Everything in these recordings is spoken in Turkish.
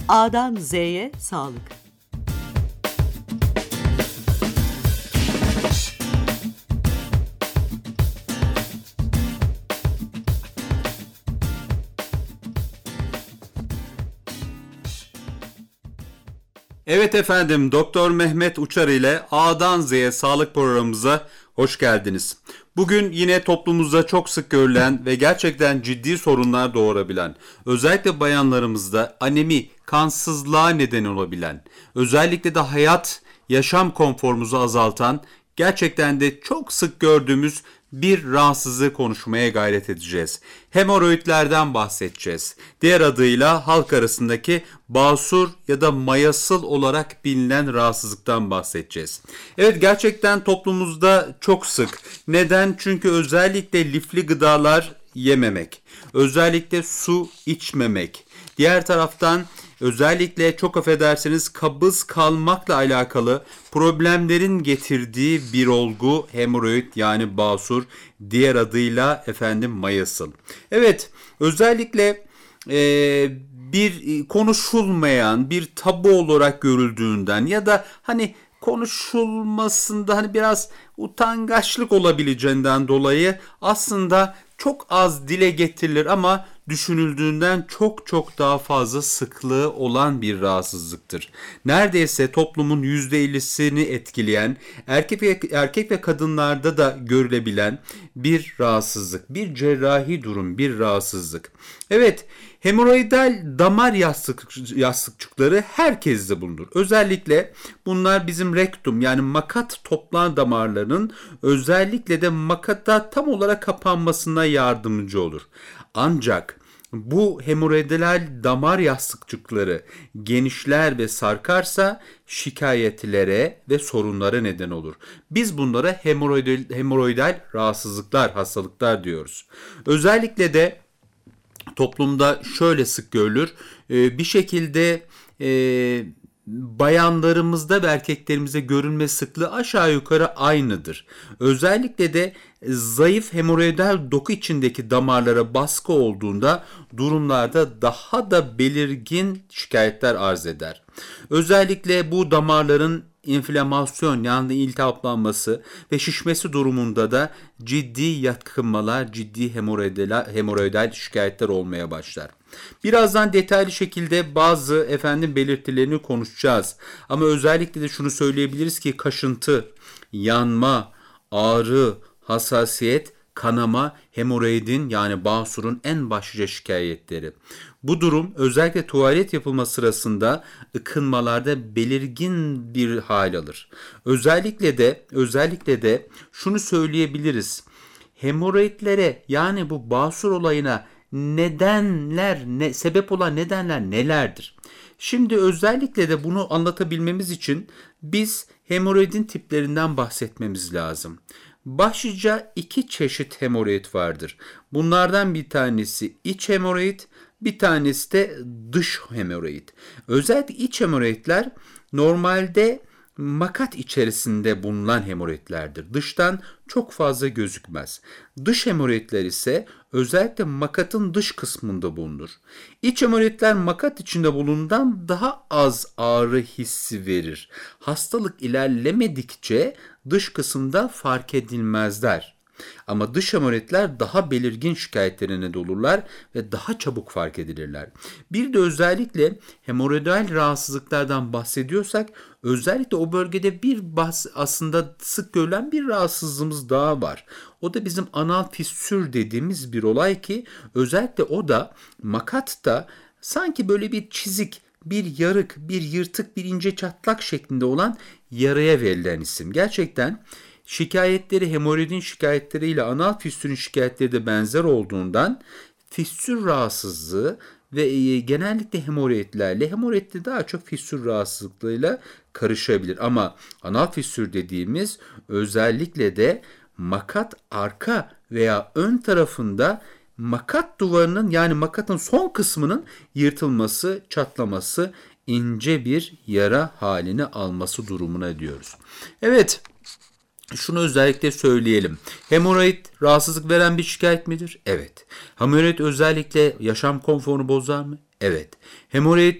A'dan Z'ye sağlık. Evet efendim, Doktor Mehmet Uçar ile A'dan Z'ye sağlık programımıza hoş geldiniz. Bugün yine toplumumuzda çok sık görülen ve gerçekten ciddi sorunlar doğurabilen, özellikle bayanlarımızda anemi, kansızlığa neden olabilen, özellikle de yaşam konforumuzu azaltan, gerçekten de çok sık gördüğümüz bir rahatsızlığı konuşmaya gayret edeceğiz. Hemoroidlerden bahsedeceğiz. Diğer adıyla halk arasındaki basur ya da mayasıl olarak bilinen rahatsızlıktan bahsedeceğiz. Evet, gerçekten toplumumuzda çok sık. Neden? Çünkü özellikle lifli gıdalar yememek, özellikle su içmemek, diğer taraftan özellikle çok affedersiniz kabız kalmakla alakalı problemlerin getirdiği bir olgu hemoroid yani basur, diğer adıyla mayasıl. Evet, özellikle bir konuşulmayan bir tabu olarak görüldüğünden ya da konuşulmasında biraz utangaçlık olabileceğinden dolayı aslında çok az dile getirilir ama düşünüldüğünden çok daha fazla sıklığı olan bir rahatsızlıktır. Neredeyse toplumun %50'sini etkileyen, erkek ve kadınlarda da görülebilen bir rahatsızlık, bir cerrahi durum, bir rahatsızlık. Evet, hemoroidal damar yastıkçıkları herkeste bulunur. Özellikle bunlar bizim rektum yani makat toplam damarlarının özellikle de makata tam olarak kapanmasına yardımcı olur. Ancak bu hemoroidal damar yastıkçıkları genişler ve sarkarsa şikayetlere ve sorunlara neden olur. Biz bunlara hemoroidal rahatsızlıklar, hastalıklar diyoruz. Özellikle de toplumda şöyle sık görülür. Bir şekilde bayanlarımızda ve erkeklerimizde görülme sıklığı aşağı yukarı aynıdır. Özellikle de zayıf hemoroidal doku içindeki damarlara baskı olduğunda durumlarda daha da belirgin şikayetler arz eder. Özellikle bu damarların inflamasyon yani iltihaplanması ve şişmesi durumunda da ciddi yatkınmalar, ciddi hemoroidal şikayetler olmaya başlar. Birazdan detaylı şekilde bazı belirtilerini konuşacağız. Ama özellikle de şunu söyleyebiliriz ki kaşıntı, yanma, ağrı, hassasiyet, kanama hemoroidin yani basurun en başlıca şikayetleri. Bu durum özellikle tuvalet yapılma sırasında ıkınmalarda belirgin bir hal alır. Özellikle de şunu söyleyebiliriz. Hemoroidlere yani bu basur olayına sebep olan nedenler nelerdir? Şimdi özellikle de bunu anlatabilmemiz için biz hemoroidin tiplerinden bahsetmemiz lazım. Başlıca 2 çeşit hemoroid vardır. Bunlardan bir tanesi iç hemoroid, bir tanesi de dış hemoroid. Özellikle iç hemoroidler normalde makat içerisinde bulunan hemoroidlerdir. Dıştan çok fazla gözükmez. Dış hemoroidler ise özellikle makatın dış kısmında bulunur. İç hemoroidler makat içinde bulunduğundan daha az ağrı hissi verir. Hastalık ilerlemedikçe dış kısımda fark edilmezler. Ama dış hemoroidler daha belirgin şikayetlerine neden olurlar ve daha çabuk fark edilirler. Bir de özellikle hemoroidal rahatsızlıklardan bahsediyorsak özellikle o bölgede aslında sık görülen bir rahatsızlığımız daha var. O da bizim anal fissür dediğimiz bir olay ki özellikle o da makatta sanki böyle bir çizik, bir yarık, bir yırtık, bir ince çatlak şeklinde olan yaraya verilen isim. Gerçekten şikayetleri hemoroidin şikayetleriyle anal fissürün şikayetleri de benzer olduğundan fissür rahatsızlığı ve genellikle hemoroidli daha çok fissür rahatsızlıklarıyla karışabilir. Ama anal fissür dediğimiz özellikle de makat arka veya ön tarafında makat duvarının yani makatın son kısmının yırtılması, çatlaması, ince bir yara halini alması durumuna diyoruz. Evet. Şunu özellikle söyleyelim. Hemoroid rahatsızlık veren bir şikayet midir? Evet. Hemoroid özellikle yaşam konforunu bozar mı? Evet, hemoroid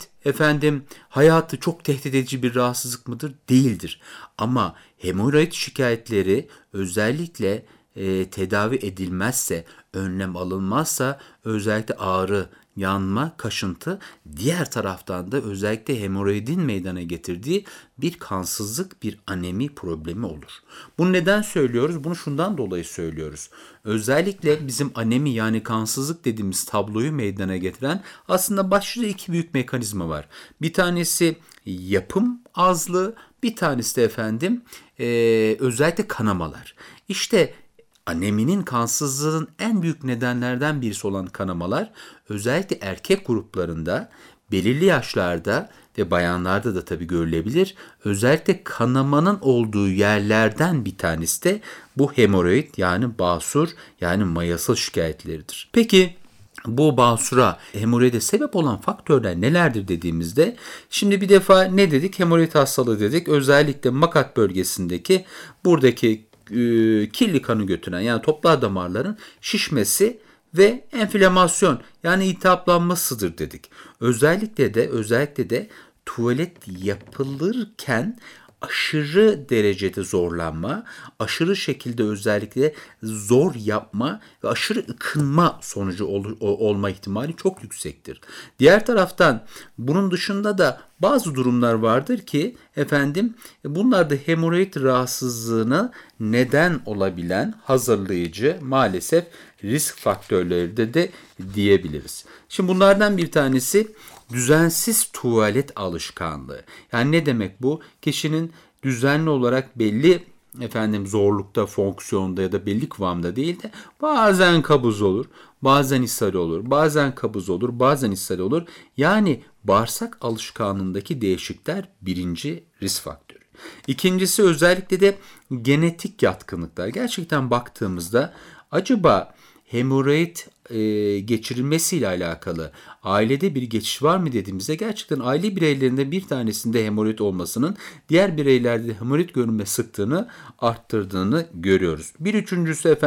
hayatı çok tehdit edici bir rahatsızlık mıdır? Değildir. Ama hemoroid şikayetleri özellikle tedavi edilmezse, önlem alınmazsa özellikle ağrı, yanma, kaşıntı, diğer taraftan da özellikle hemoroidin meydana getirdiği bir kansızlık, bir anemi problemi olur. Bunu neden söylüyoruz? Bunu şundan dolayı söylüyoruz. Özellikle bizim anemi yani kansızlık dediğimiz tabloyu meydana getiren aslında başlıca iki büyük mekanizma var. Bir tanesi yapım azlığı, bir tanesi de özellikle kanamalar. İşte aneminin, kansızlığın en büyük nedenlerden birisi olan kanamalar özellikle erkek gruplarında belirli yaşlarda ve bayanlarda da tabii görülebilir. Özellikle kanamanın olduğu yerlerden bir tanesi de bu hemoroid yani basur yani mayasıl şikayetleridir. Peki bu basura, hemoroide sebep olan faktörler nelerdir dediğimizde, şimdi bir defa ne dedik? Hemoroid hastalığı dedik. Özellikle makat bölgesindeki buradaki kirli kanı götüren yani toplar damarların şişmesi ve enflamasyon yani iltihaplanmasıdır dedik. Özellikle de tuvalet yapılırken aşırı derecede zorlanma, aşırı şekilde özellikle zor yapma ve aşırı ıkınma sonucu olma ihtimali çok yüksektir. Diğer taraftan bunun dışında da bazı durumlar vardır ki bunlar da hemoroid rahatsızlığına neden olabilen hazırlayıcı maalesef risk faktörleri de diyebiliriz. Şimdi bunlardan bir tanesi düzensiz tuvalet alışkanlığı. Yani ne demek bu? Kişinin düzenli olarak belli zorlukta, fonksiyonda ya da belli kıvamda değil de bazen kabız olur, bazen ishal olur, bazen kabız olur, bazen ishal olur. Yani bağırsak alışkanlığındaki değişiklikler birinci risk faktörü. İkincisi özellikle de genetik yatkınlıklar. Gerçekten baktığımızda acaba hemoroid geçirilmesiyle alakalı ailede bir geçiş var mı dediğimizde gerçekten aile bireylerinde bir tanesinde hemoroid olmasının diğer bireylerde hemoroid görünme sıklığını arttırdığını görüyoruz. Bir üçüncüsü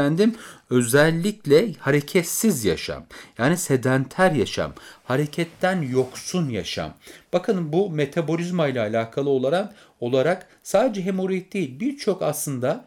özellikle hareketsiz yaşam yani sedanter yaşam, hareketten yoksun yaşam. Bakın bu metabolizma ile alakalı olarak sadece hemoroid değil birçok aslında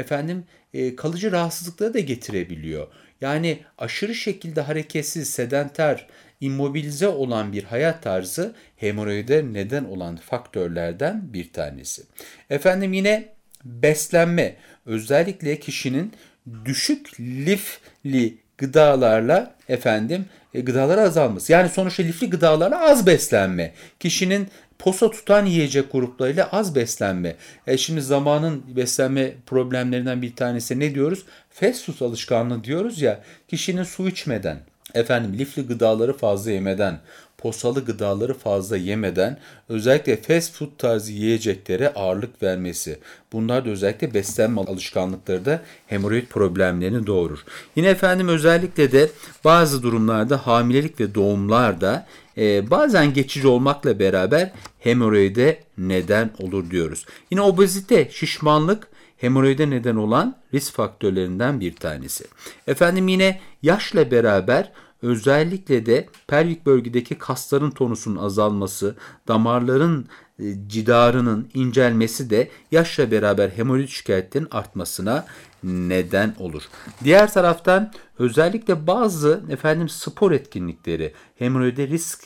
kalıcı rahatsızlıkları da getirebiliyor. Yani aşırı şekilde hareketsiz, sedanter, immobilize olan bir hayat tarzı hemoroide neden olan faktörlerden bir tanesi. Yine beslenme, özellikle kişinin düşük lifli gıdalarla gıdaları azalması. Yani sonuçta lifli gıdalarla az beslenme. Kişinin posa tutan yiyecek gruplarıyla az beslenme. Şimdi zamanın beslenme problemlerinden bir tanesi ne diyoruz? Fast food alışkanlığı diyoruz ya. Kişinin su içmeden, lifli gıdaları fazla yemeden, posalı gıdaları fazla yemeden özellikle fast food tarzı yiyeceklere ağırlık vermesi. Bunlar da özellikle beslenme alışkanlıkları da hemoroid problemlerini doğurur. Yine özellikle de bazı durumlarda hamilelik ve doğumlarda bazen geçici olmakla beraber hemoroide neden olur diyoruz. Yine obezite, şişmanlık hemoroide neden olan risk faktörlerinden bir tanesi. Yine yaşla beraber özellikle de pelvik bölgedeki kasların tonusunun azalması, damarların cidarının incelmesi de yaşla beraber hemoroid şikayetlerinin artmasına neden olur. Diğer taraftan özellikle bazı spor etkinlikleri hemoroide risk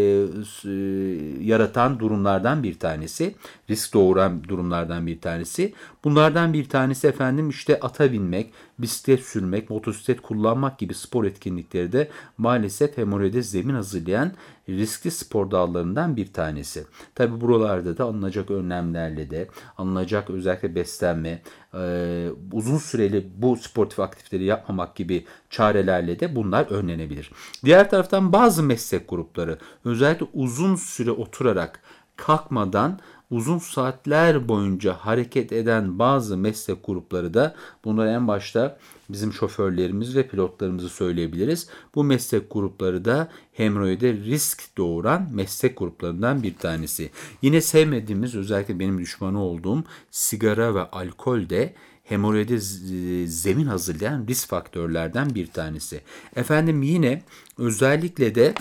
yaratan durumlardan bir tanesi, risk doğuran durumlardan bir tanesi. Bunlardan bir tanesi ata binmek, bisiklet sürmek, motosiklet kullanmak gibi spor etkinlikleri de maalesef hemoroide zemin hazırlayan riskli spor dallarından bir tanesi. Tabi buralarda da alınacak önlemlerle de alınacak özellikle beslenme, uzun süreli bu sportif aktiviteleri yapmamak gibi çarelerle de bunlar önlenebilir. Diğer taraftan bazı meslek grupları özellikle uzun süre oturarak kalkmadan uzun saatler boyunca hareket eden bazı meslek grupları da bunları en başta bizim şoförlerimiz ve pilotlarımızı söyleyebiliriz. Bu meslek grupları da hemoroide risk doğuran meslek gruplarından bir tanesi. Yine sevmediğimiz özellikle benim düşmanı olduğum sigara ve alkol de hemoroide zemin hazırlayan risk faktörlerden bir tanesi. Efendim yine özellikle de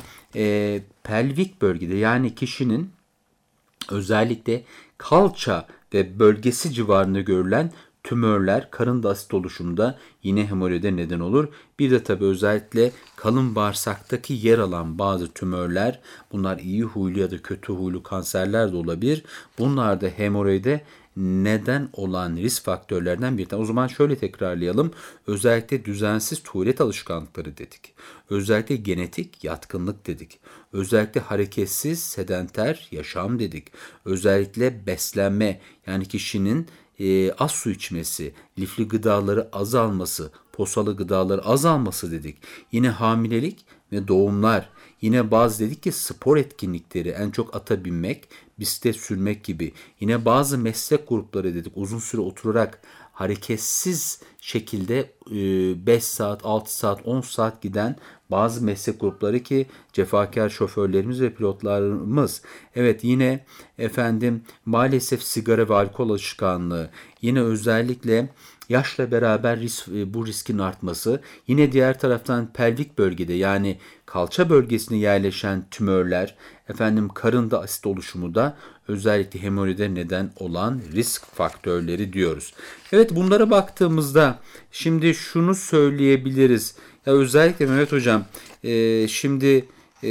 pelvik bölgede, yani kişinin özellikle kalça ve bölgesi civarında görülen tümörler karında asit oluşumunda yine hemoroide neden olur. Bir de tabii özellikle kalın bağırsaktaki yer alan bazı tümörler, bunlar iyi huylu ya da kötü huylu kanserler de olabilir. Bunlar da hemoroide neden olan risk faktörlerden bir tanesi. O zaman şöyle tekrarlayalım. Özellikle düzensiz tuvalet alışkanlıkları dedik. Özellikle genetik yatkınlık dedik. Özellikle hareketsiz sedenter yaşam dedik. Özellikle beslenme, yani kişinin az su içmesi, lifli gıdaları azalması, posalı gıdaları azalması dedik. Yine hamilelik ve doğumlar. Yine bazı dedik ki spor etkinlikleri, en çok ata binmek, bisiklet sürmek gibi. Yine bazı meslek grupları dedik, uzun süre oturarak hareketsiz şekilde 5 saat, 6 saat, 10 saat giden bazı meslek grupları ki cefakar şoförlerimiz ve pilotlarımız. Evet, yine efendim maalesef sigara ve alkol alışkanlığı, yine özellikle yaşla beraber bu riskin artması, yine diğer taraftan pelvik bölgede, yani kalça bölgesine yerleşen tümörler, efendim karında asit oluşumu da özellikle hemoroide neden olan risk faktörleri diyoruz. Evet, bunlara baktığımızda şimdi şunu söyleyebiliriz. Ya özellikle Mehmet Hocam, şimdi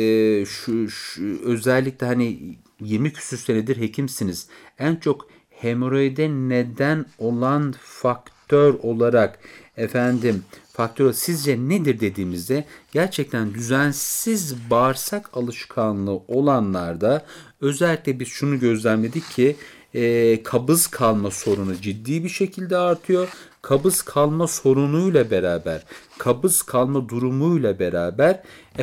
şu özellikle hani 20 küsür senedir hekimsiniz. En çok hemoroide neden olan faktör olarak faktör sizce nedir dediğimizde, gerçekten düzensiz bağırsak alışkanlığı olanlarda özellikle biz şunu gözlemledik ki kabız kalma sorunu ciddi bir şekilde artıyor. Kabız kalma sorunuyla beraber, kabız kalma durumuyla beraber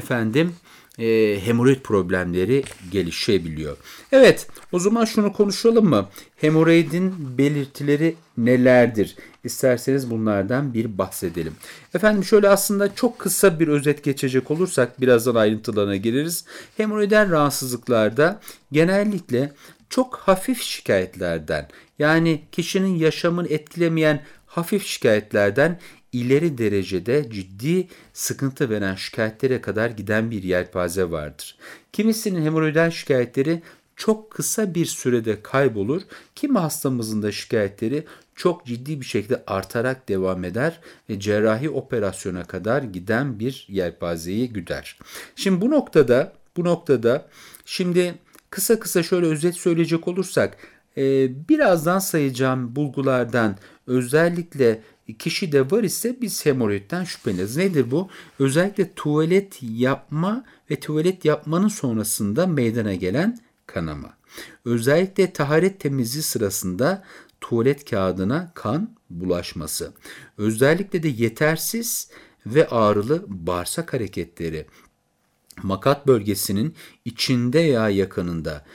hemoroid problemleri gelişebiliyor. Evet, o zaman şunu konuşalım mı? Hemoroidin belirtileri nelerdir? İsterseniz bunlardan bir bahsedelim. Efendim şöyle, aslında çok kısa bir özet geçecek olursak birazdan ayrıntılarına gireriz. Hemoroidal rahatsızlıklarda genellikle çok hafif şikayetlerden, yani kişinin yaşamını etkilemeyen hafif şikayetlerden ileri derecede ciddi sıkıntı veren şikayetlere kadar giden bir yelpaze vardır. Kimisinin hemoroidal şikayetleri çok kısa bir sürede kaybolur. Kimi hastamızın da şikayetleri çok ciddi bir şekilde artarak devam eder ve cerrahi operasyona kadar giden bir yelpazeyi güder. Şimdi bu noktada şimdi kısa şöyle özet söyleyecek olursak, birazdan sayacağım bulgulardan özellikle kişide var ise biz hemoroidden şüpheleniz. Nedir bu? Özellikle tuvalet yapma ve tuvalet yapmanın sonrasında meydana gelen kanama. Özellikle taharet temizliği sırasında tuvalet kağıdına kan bulaşması. Özellikle de yetersiz ve ağrılı bağırsak hareketleri. Makat bölgesinin içinde ya yakınında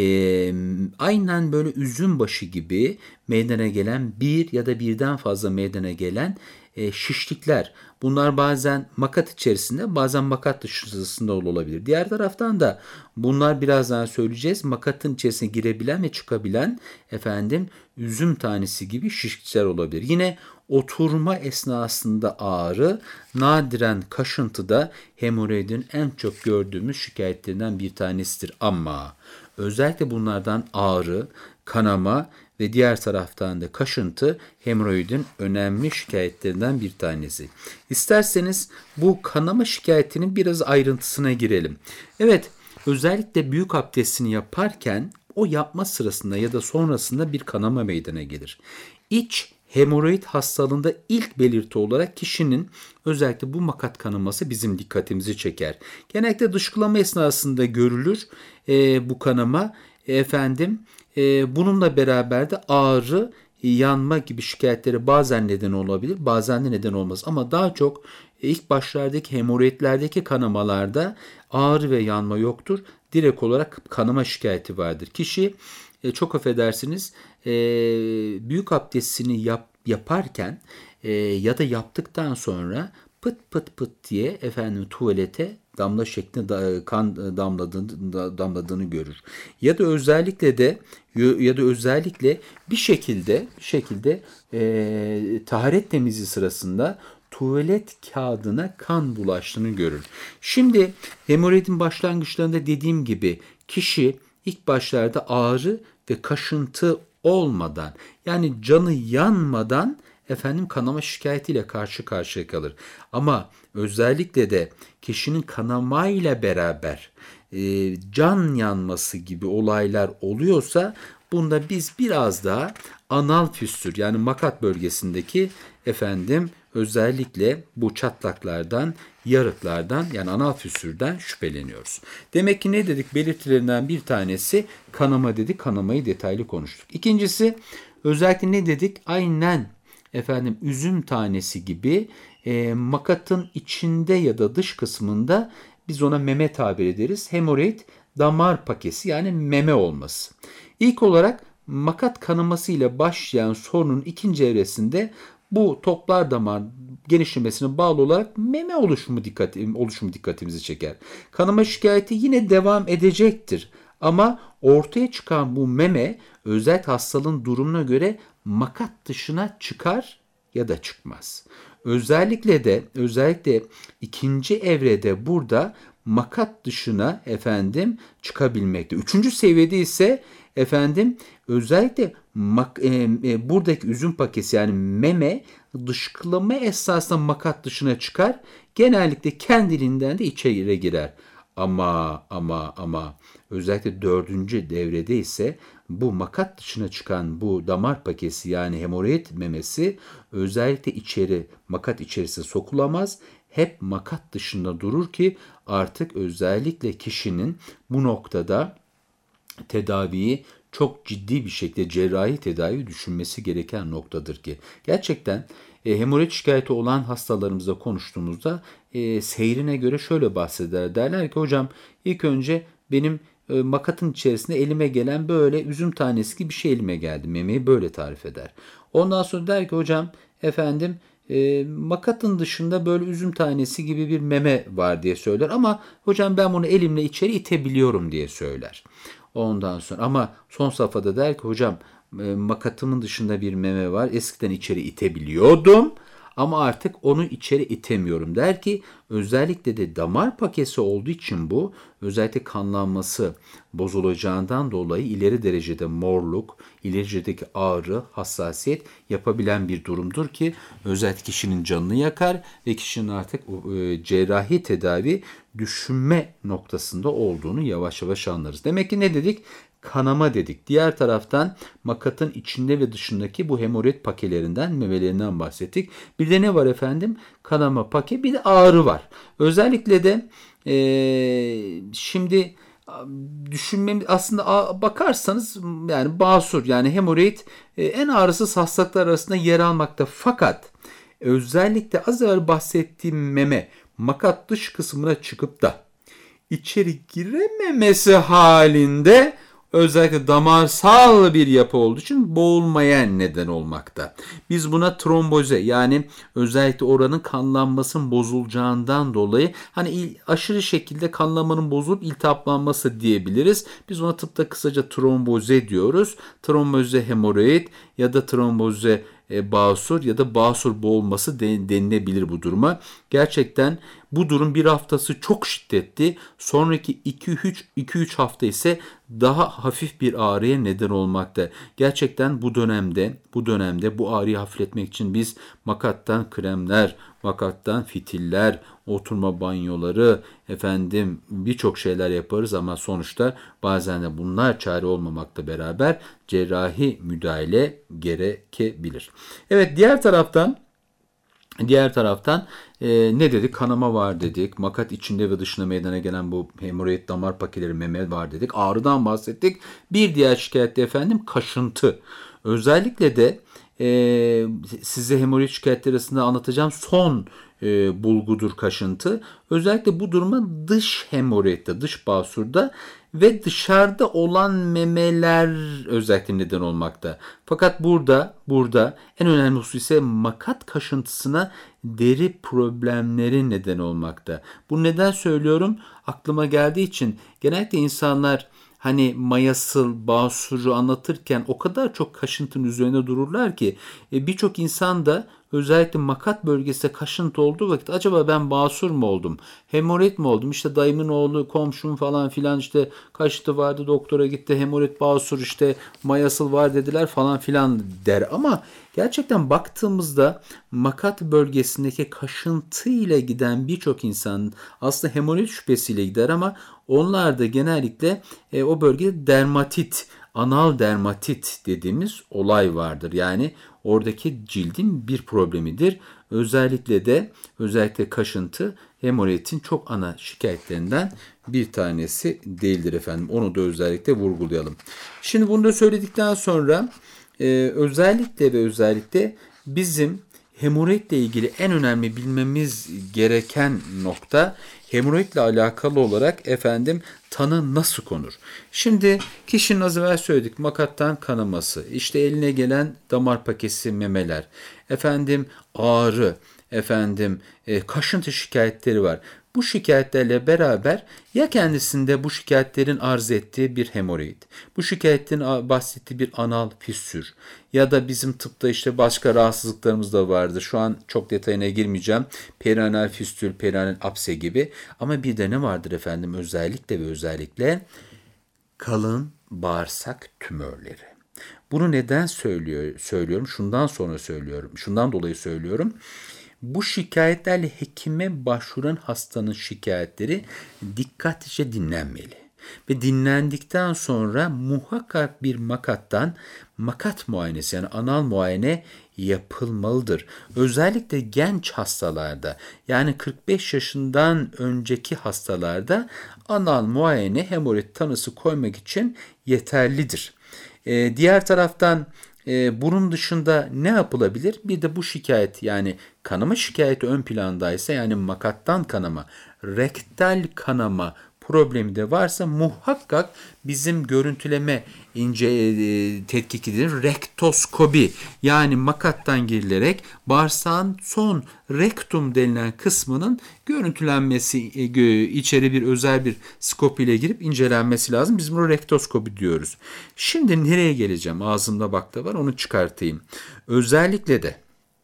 aynen böyle üzüm başı gibi meydana gelen bir ya da birden fazla meydana gelen şişlikler. Bunlar bazen makat içerisinde, bazen makat dışında olabilir. Diğer taraftan da bunlar birazdan söyleyeceğiz. Makatın içerisine girebilen ve çıkabilen üzüm tanesi gibi şişlikler olabilir. Yine oturma esnasında ağrı, nadiren kaşıntı da hemoroidin en çok gördüğümüz şikayetlerinden bir tanesidir. Ama özellikle bunlardan ağrı, kanama ve diğer taraftan da kaşıntı hemoroidin önemli şikayetlerinden bir tanesi. İsterseniz bu kanama şikayetinin biraz ayrıntısına girelim. Evet, özellikle büyük abdestini yaparken o yapma sırasında ya da sonrasında bir kanama meydana gelir. İç hemoroid hastalığında ilk belirti olarak kişinin özellikle bu makat kanaması bizim dikkatimizi çeker. Genellikle dışkılama esnasında görülür bu kanama. Bununla beraber de ağrı, yanma gibi şikayetleri bazen neden olabilir, bazen de neden olmaz. Ama daha çok ilk başlardaki hemoroidlerdeki kanamalarda ağrı ve yanma yoktur. Direkt olarak kanama şikayeti vardır. Kişi çok affedersiniz büyük abdestini yaparken ya da yaptıktan sonra pıt pıt pıt diye tuvalete damla şeklinde kan damladığını görür. Ya da özellikle bir şekilde taharet temizliği sırasında tuvalet kağıdına kan bulaştığını görür. Şimdi hemoroidin başlangıçlarında dediğim gibi kişi ilk başlarda ağrı ve kaşıntı olmadan, yani canı yanmadan kanama şikayetiyle karşı karşıya kalır. Ama özellikle de kişinin kanamayla beraber can yanması gibi olaylar oluyorsa bunda biz biraz daha anal fistül, yani makat bölgesindeki özellikle bu çatlaklardan, yarıklardan, yani anal fistülden şüpheleniyoruz. Demek ki ne dedik? Belirtilerinden bir tanesi kanama dedik. Kanamayı detaylı konuştuk. İkincisi özellikle ne dedik? Aynen üzüm tanesi gibi makatın içinde ya da dış kısmında biz ona meme tabir ederiz. Hemoroid damar pakesi, yani meme olması. İlk olarak makat kanaması ile başlayan sorunun ikinci evresinde bu toplar damar genişlemesine bağlı olarak meme oluşumu dikkatimizi çeker. Kanama şikayeti yine devam edecektir. Ama ortaya çıkan bu meme özellikle hastalığın durumuna göre makat dışına çıkar ya da çıkmaz. Özellikle ikinci evrede burada makat dışına çıkabilmekte. Üçüncü seviyede ise özellikle buradaki üzüm paketi, yani meme dışkılama esnasında makat dışına çıkar. Genellikle kendiliğinden de içeri girer. Ama özellikle dördüncü devrede ise bu makat dışına çıkan bu damar paketi, yani hemoroid memesi özellikle makat içerisine sokulamaz. Hep makat dışında durur ki artık özellikle kişinin bu noktada tedaviyi çok ciddi bir şekilde cerrahi tedavi düşünmesi gereken noktadır ki. Gerçekten hemoroid şikayeti olan hastalarımızla konuştuğumuzda seyrine göre şöyle bahseder. Derler ki hocam ilk önce benim makatın içerisinde elime gelen böyle üzüm tanesi gibi bir şey elime geldi. Memeyi böyle tarif eder. Ondan sonra der ki hocam makatın dışında böyle üzüm tanesi gibi bir meme var diye söyler. Ama hocam ben bunu elimle içeri itebiliyorum diye söyler. Ondan sonra ama son safhada der ki hocam makatımın dışında bir meme var. Eskiden içeri itebiliyordum ama artık onu içeri itemiyorum der ki özellikle de damar paketi olduğu için bu özellikle kanlanması bozulacağından dolayı ileri derecede morluk, ileri derecedeki ağrı, hassasiyet yapabilen bir durumdur ki özellikle kişinin canını yakar ve kişinin artık cerrahi tedavi düşünme noktasında olduğunu yavaş yavaş anlarız. Demek ki ne dedik? Kanama dedik. Diğer taraftan makatın içinde ve dışındaki bu hemoroid pakelerinden, memelerinden bahsettik. Bir de ne var kanama pake, bir de ağrı var. Özellikle de şimdi düşünmemiz aslında bakarsanız yani basur, yani hemoroid en ağrısız hastalıklar arasında yer almakta. Fakat özellikle az evvel bahsettiğim meme makat dış kısmına çıkıp da içeri girememesi halinde özellikle damarsal bir yapı olduğu için boğulmaya neden olmakta. Biz buna tromboze, yani özellikle oranın kanlanmasının bozulacağından dolayı aşırı şekilde kanlanmanın bozulup iltihaplanması diyebiliriz. Biz ona tıpta kısaca tromboze diyoruz. Tromboze hemoroid ya da tromboze basur ya da basur boğulması denilebilir bu duruma. Gerçekten bu durum bir haftası çok şiddetli. Sonraki 2-3 hafta ise daha hafif bir ağrıya neden olmakta. Gerçekten bu dönemde bu ağrıyı hafifletmek için biz makattan kremler, makattan fitiller, oturma banyoları, birçok şeyler yaparız ama sonuçta bazen de bunlar çare olmamakla beraber cerrahi müdahale gerekebilir. Evet, diğer taraftan ne dedik? Kanama var dedik. Makat içinde ve dışında meydana gelen bu hemoroid damar pakeleri, meme var dedik. Ağrıdan bahsettik. Bir diğer şikayet de kaşıntı. Özellikle de size hemoroid şikayetleri arasında anlatacağım son bulgudur kaşıntı. Özellikle bu duruma dış hemoroidde, dış basurda ve dışarıda olan memeler özellikle neden olmakta. Fakat burada en önemli husus ise makat kaşıntısına deri problemleri neden olmakta. Bu neden söylüyorum? Aklıma geldiği için genellikle insanlar hani mayasıl, basuru anlatırken o kadar çok kaşıntının üzerine dururlar ki birçok insan da özellikle makat bölgesinde kaşıntı olduğu vakit acaba ben basur mu oldum, hemoroid mi oldum, işte dayımın oğlu, komşum falan filan işte kaşıntı vardı doktora gitti, hemoroid, basur, işte mayasıl var dediler falan filan der. Ama gerçekten baktığımızda makat bölgesindeki kaşıntı ile giden birçok insan aslında hemoroid şüphesiyle gider ama onlar da genellikle o bölgede dermatit, anal dermatit dediğimiz olay vardır. Yani oradaki cildin bir problemidir. Özellikle kaşıntı hemoroidin çok ana şikayetlerinden bir tanesi değildir efendim. Onu da özellikle vurgulayalım. Şimdi bunu da söyledikten sonra özellikle bizim hemoroidle ilgili en önemli bilmemiz gereken nokta hemoroidle alakalı olarak tanı nasıl konur? Şimdi kişinin az evvel söyledik makattan kanaması, işte eline gelen damar paketi memeler, ağrı, kaşıntı şikayetleri var. Bu şikayetlerle beraber ya kendisinde bu şikayetlerin arz ettiği bir hemoroid, bu şikayetlerin bahsettiği bir anal fissür ya da bizim tıpta işte başka rahatsızlıklarımız da vardı. Şu an çok detayına girmeyeceğim. Perianal fistül, perianal apse gibi. Ama bir de ne vardır özellikle kalın bağırsak tümörleri. Bunu neden söylüyorum? Şundan dolayı söylüyorum. Bu şikayetlerle hekime başvuran hastanın şikayetleri dikkatlice dinlenmeli. Ve dinlendikten sonra muhakkak bir makat muayenesi yani anal muayene yapılmalıdır. Özellikle genç hastalarda yani 45 yaşından önceki hastalarda anal muayene hemoroid tanısı koymak için yeterlidir. Diğer taraftan bunun dışında ne yapılabilir? Bir de bu şikayet yani kanama şikayeti ön plandaysa yani makattan kanama, rektal kanama problemi de varsa muhakkak bizim görüntüleme tetkikidir. Rektoskopi yani makattan girilerek bağırsağın son rektum denilen kısmının görüntülenmesi içeri bir özel bir skop ile girip incelenmesi lazım. Biz bunu rektoskopi diyoruz. Şimdi nereye geleceğim? Ağzımda bakta var onu çıkartayım. Özellikle de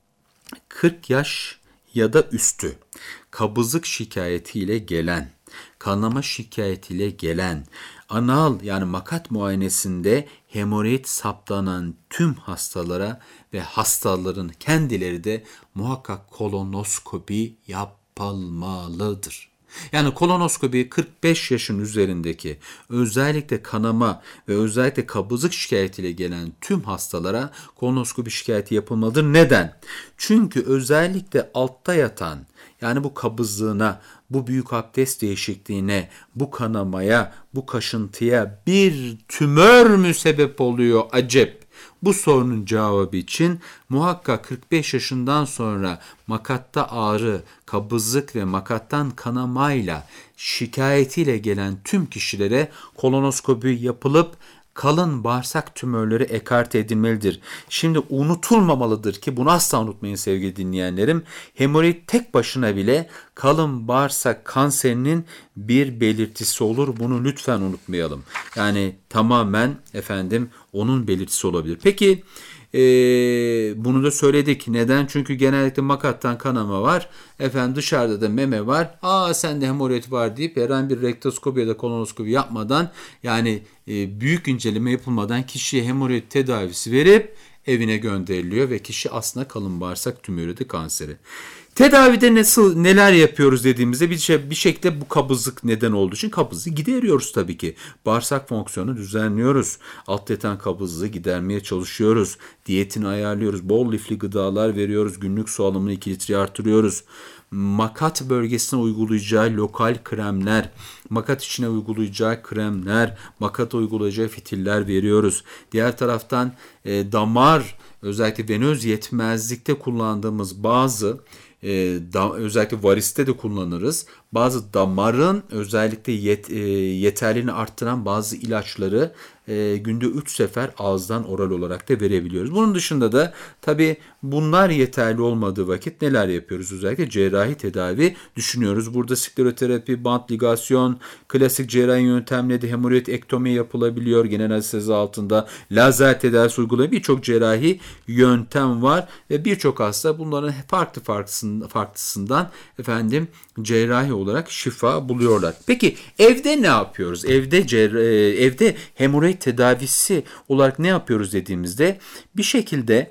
40 yaş ya da üstü kabızlık şikayetiyle gelen, kanama şikayetiyle gelen, anal yani makat muayenesinde hemoroid saptanan tüm hastalara ve hastaların kendileri de muhakkak kolonoskopi yapılmalıdır. Yani kolonoskopi 45 yaşın üzerindeki özellikle kanama ve özellikle kabızlık şikayetiyle gelen tüm hastalara kolonoskopi şikayeti yapılmalıdır. Neden? Çünkü özellikle altta yatan yani bu kabızlığına, bu büyük abdest değişikliğine, bu kanamaya, bu kaşıntıya bir tümör mü sebep oluyor acep? Bu sorunun cevabı için muhakkak 45 yaşından sonra makatta ağrı, kabızlık ve makattan kanamayla şikayetiyle gelen tüm kişilere kolonoskopi yapılıp kalın bağırsak tümörleri ekarte edilmelidir. Şimdi unutulmamalıdır ki bunu asla unutmayın sevgili dinleyenlerim. Hemoroid tek başına bile kalın bağırsak kanserinin bir belirtisi olur. Bunu lütfen unutmayalım. Yani tamamen onun belirtisi olabilir. Peki bunu da söyledik. Neden? Çünkü genellikle makattan kanama var. Dışarıda da meme var. Sende hemoroid var deyip herhangi bir rektoskopi ya da kolonoskopi yapmadan yani büyük inceleme yapılmadan kişiye hemoroid tedavisi verip evine gönderiliyor ve kişi aslında kalın bağırsak tümörü de kanseri. Tedavide neler yapıyoruz dediğimizde bir şekilde bu kabızlık neden olduğu için kabızlığı gideriyoruz tabii ki. Bağırsak fonksiyonu düzenliyoruz. Alt yatan kabızlığı gidermeye çalışıyoruz. Diyetini ayarlıyoruz. Bol lifli gıdalar veriyoruz. Günlük su alımını 2 litreye artırıyoruz. Makat bölgesine uygulayacağı lokal kremler, makat içine uygulayacağı kremler, makata uygulayacağı fitiller veriyoruz. Diğer taraftan damar, özellikle venöz yetmezlikte kullandığımız bazı özellikle variste de kullanırız. Bazı damarın özellikle yeterliliğini arttıran bazı ilaçları günde 3 sefer ağızdan oral olarak da verebiliyoruz. Bunun dışında da tabii bunlar yeterli olmadığı vakit neler yapıyoruz? Özellikle cerrahi tedavi düşünüyoruz. Burada skleroterapi, bant ligasyon, klasik cerrahi yöntemle de hemoroid ektomi yapılabiliyor. Genel anestezi altında lazer tedavisi uygulayabiliyor. Birçok cerrahi yöntem var ve birçok hasta bunların farklısından cerrahi olarak şifa buluyorlar. Peki evde ne yapıyoruz? Evde hemoroid tedavisi olarak ne yapıyoruz dediğimizde bir şekilde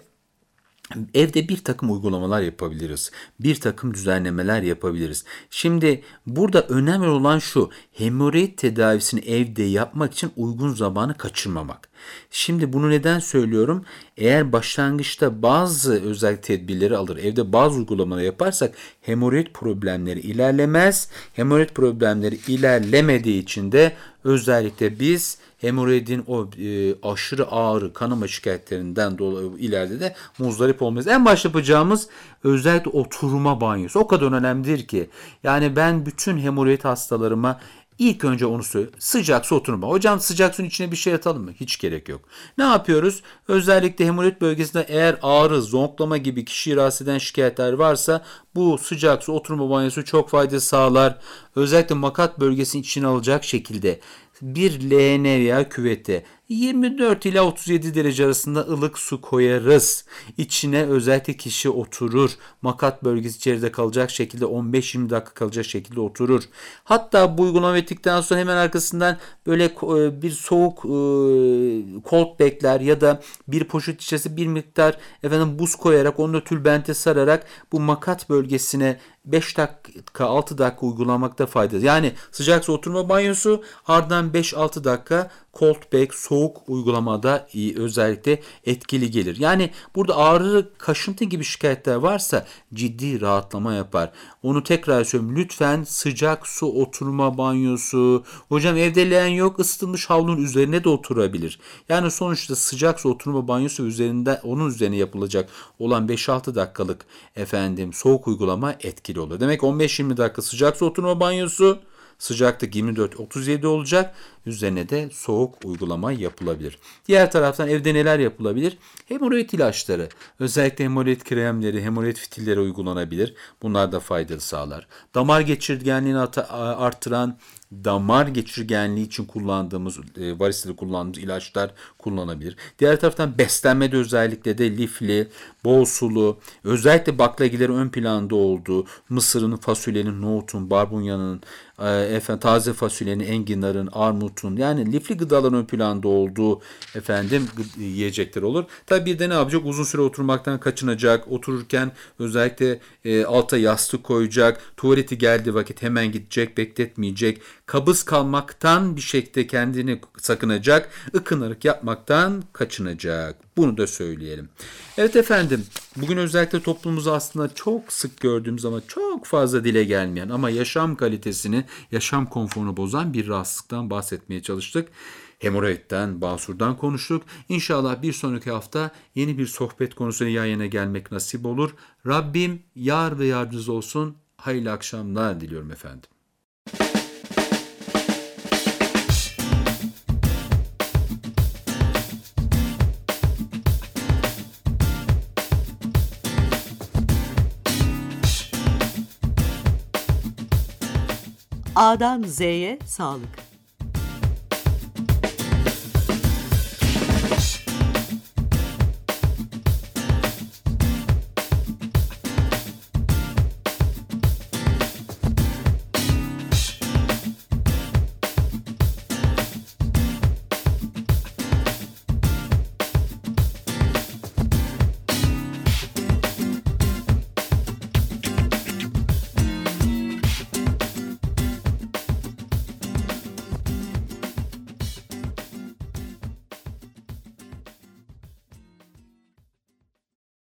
evde bir takım uygulamalar yapabiliriz. Bir takım düzenlemeler yapabiliriz. Şimdi burada önemli olan şu: hemoroid tedavisini evde yapmak için uygun zamanı kaçırmamak. Şimdi bunu neden söylüyorum? Eğer başlangıçta bazı özel tedbirleri alır, evde bazı uygulamaları yaparsak hemoroid problemleri ilerlemez. Hemoroid problemleri ilerlemediği için de özellikle biz hemoroidin o aşırı ağrı, kanama şikayetlerinden dolayı ileride de muzdarip olmayız. En başta yapacağımız özellikle oturma banyosu. O kadar önemlidir ki. Yani ben bütün hemoroid hastalarıma İlk önce onu söylüyorum. Sıcak su oturma. Hocam sıcak suyun içine bir şey atalım mı? Hiç gerek yok. Ne yapıyoruz? Özellikle hemoroid bölgesinde eğer ağrı, zonklama gibi kişiyi rahatsız eden şikayetler varsa bu sıcak su oturma banyosu çok fayda sağlar. Özellikle makat bölgesinin içine alacak şekilde bir leğene veya küvete 24 ila 37 derece arasında ılık su koyarız. İçine özellikle kişi oturur. Makat bölgesi içeride kalacak şekilde 15-20 dakika kalacak şekilde oturur. Hatta bu uygulama bittikten sonra hemen arkasından böyle bir soğuk cold pack'ler ya da bir poşet içerisinde bir miktar buz koyarak onu da tülbente sararak bu makat bölgesine 5 dakika 6 dakika uygulamakta fayda. Yani sıcak su oturma banyosu, ardından 5-6 dakika cold pack soğuk uygulamada özellikle etkili gelir. Yani burada ağrı, kaşıntı gibi şikayetler varsa ciddi rahatlama yapar. Onu tekrar söylüyorum. Lütfen sıcak su oturma banyosu. Hocam evde leğen yok, ısıtılmış havlunun üzerine de oturabilir. Yani sonuçta sıcak su oturma banyosu üzerinde, onun üzerine yapılacak olan 5-6 dakikalık soğuk uygulama etkili olur. Demek 15-20 dakika sıcak su oturma banyosu, sıcaklık 24-37 olacak. Üzerine de soğuk uygulama yapılabilir. Diğer taraftan evde neler yapılabilir? Hemoroid ilaçları, özellikle hemoroid kremleri, hemoroid fitilleri uygulanabilir. Bunlar da faydalı sağlar. Damar geçirgenliğini artıran, damar geçirgenliği için kullandığımız, varisleri kullandığımız ilaçlar kullanabilir. Diğer taraftan beslenmede özellikle de lifli, bol sulu, özellikle baklagillerin ön planda olduğu, mısırın, fasulyenin, nohutun, barbunyanın, taze fasulyenin, enginarın, armutun, yani lifli gıdaların ön planda olduğu yiyecekler olur. Tabii bir de ne yapacak? Uzun süre oturmaktan kaçınacak. Otururken özellikle alta yastık koyacak. Tuvaleti geldiği vakit hemen gidecek, bekletmeyecek. Kabız kalmaktan bir şekilde kendini sakınacak. Ikınırık yapmaktan kaçınacak. Bunu da söyleyelim. Evet efendim, bugün özellikle toplumumuzda aslında çok sık gördüğümüz ama çok fazla dile gelmeyen ama yaşam kalitesini, yaşam konforunu bozan bir rahatsızlıktan bahsetmeye çalıştık. Hemoroidden, basurdan konuştuk. İnşallah bir sonraki hafta yeni bir sohbet konusuyla yan yana gelmek nasip olur. Rabbim yar ve yardımcınız olsun. Hayırlı akşamlar diliyorum efendim. A'dan Z'ye sağlık.